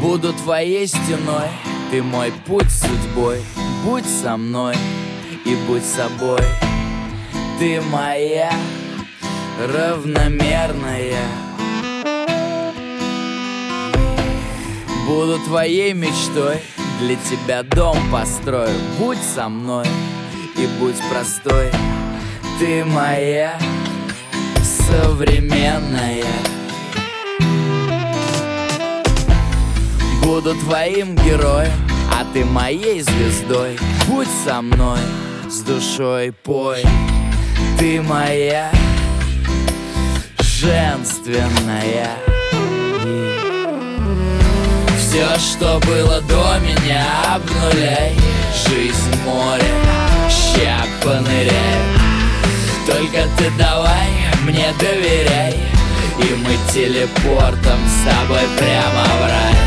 Буду твоей стеной, ты мой путь судьбой. Будь со мной и будь собой. Ты моя равномерная. Буду твоей мечтой, для тебя дом построю. Будь со мной и будь простой. Ты моя современная. Буду твоим героем, а ты моей звездой. Будь со мной, с душой пой. Ты моя женственная. Все, что было до меня, обнуляй. Жизнь море, ща поныряй. Только ты давай мне доверяй, и мы телепортом с тобой прямо в рай.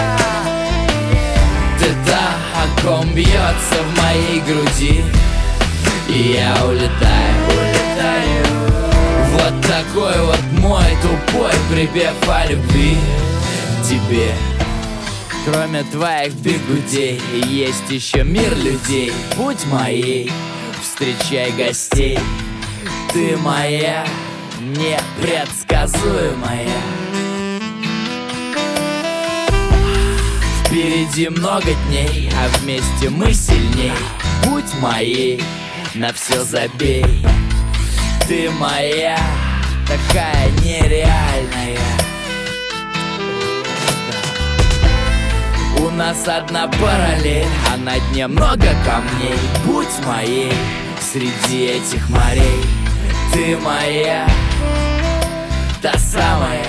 Ты та, о ком бьется в моей груди, и я улетаю, улетаю. Вот такой вот мой тупой припев о любви к тебе. Кроме твоих бигудей есть еще мир людей. Будь моей, встречай гостей. Ты моя непредсказуемая. Впереди много дней, а вместе мы сильней. Будь моей, на все забей. Ты моя, такая нереальная. У нас одна параллель, а на дне много камней. Будь моей среди этих морей. Ты моя, та самая.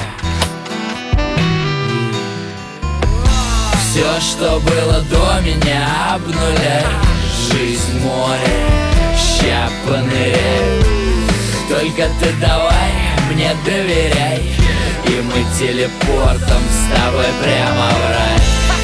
Все, что было до меня, обнуляй. Жизнь море, ща поныряй. Только ты давай мне доверяй, и мы телепортом с тобой прямо в рай.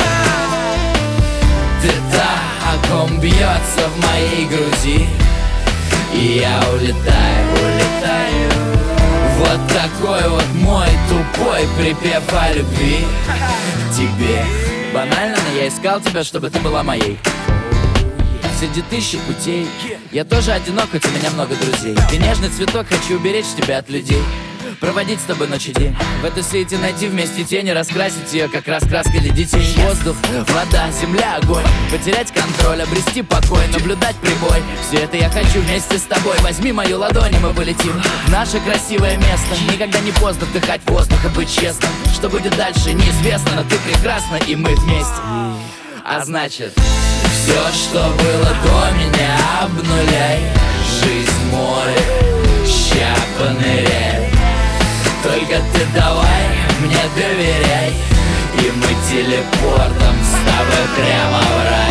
Ты та, о ком бьется в моей груди, и я улетаю, улетаю. Вот такой вот мой тупой припев о любви к тебе. Банально, но я искал тебя, чтобы ты была моей. Среди тысячи путей я тоже одинок, хоть у меня много друзей. Ты нежный цветок, хочу уберечь тебя от людей. Проводить с тобой ночь и день. В этой свете найти вместе тени, раскрасить ее, как раскраской для детей. Воздух, вода, земля, огонь. Потерять контроль, обрести покой, наблюдать прибой. Все это я хочу вместе с тобой. Возьми мою ладонь, и мы полетим в наше красивое место. Никогда не поздно вдыхать воздух и быть честным. Что будет дальше, неизвестно, но ты прекрасна, и мы вместе. А значит, все, что было до меня, обнуляй. Жизнь море, ща поныряй. Только ты давай мне доверяй, и мы телепортом с тобой прямо в рай.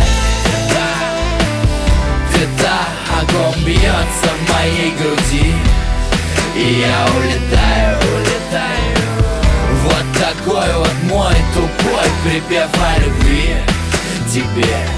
Ты та, о ком бьется в моей груди, и я улетаю, улетаю. Вот такой вот мой тупой припев о любви к тебе.